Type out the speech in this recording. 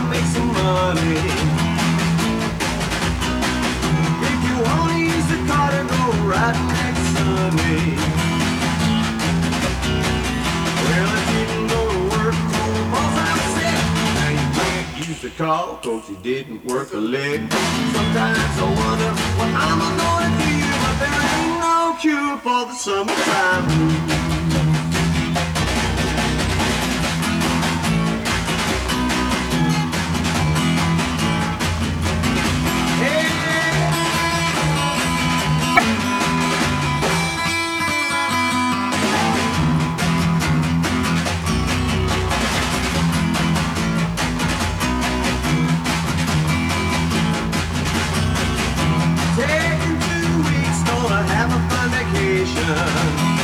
make some money. If you wanna use the car to go riding next Sunday, well, I didn't go to work, told the boss I'm sick. Now you can't use the car, 'cause you didn't work a lick. Sometimes I wonder what I'm gonna do, but there ain't no cure for the summertime blues. Taking 2 weeks, gonna have a fun vacation.